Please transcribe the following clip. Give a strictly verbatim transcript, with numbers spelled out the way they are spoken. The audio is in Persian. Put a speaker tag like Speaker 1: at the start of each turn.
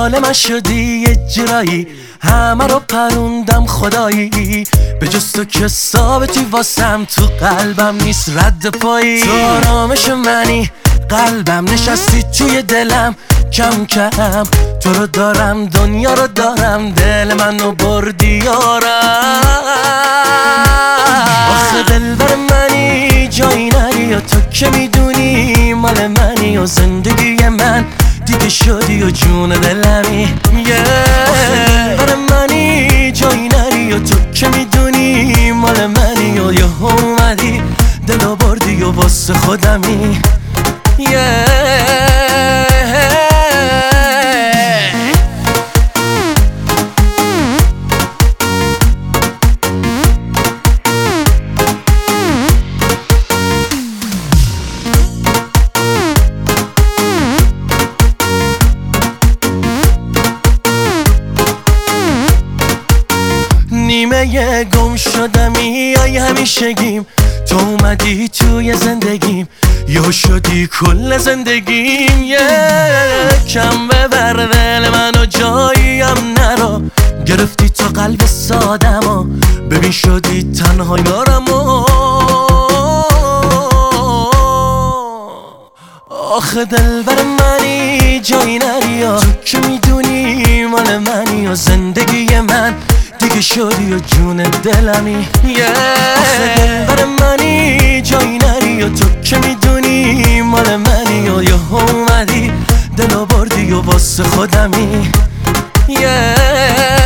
Speaker 1: مال من شدی یه جرایی، همه رو پروندم خدایی، به جز تو که ثابتی واسم، تو قلبم نیست رد پایی. تو آرامش منی، قلبم نشستی توی دلم، کم کم تو رو دارم، دنیا رو دارم، دل منو بردی یارم. آخه دلبر منی، جایی نری و تو که میدونی مال منی و زندگی من دیگه شدی و جون دلمی. آخه دلبر منی، جایی نری و تو که میدونی مال منی و یه اومدی دلو بردی و واسه خودمی. نیمه گم شدمی ای همیشگیم، تو اومدی توی زندگیم، یا شدی کل زندگیم. یکم ببر دل منو جاییم نرو، گرفتی تو قلب سادمو، ببین شدی تنها یارمو. آخه دلبر منی، جایی نری و تو که میدونی مال منی و زندگی من دیگه شدی و جون دلمی. آخه دلبر منی، جایی نری و تو که میدونی مال منی و یه اومدی دلو بردی و واسه خودمی.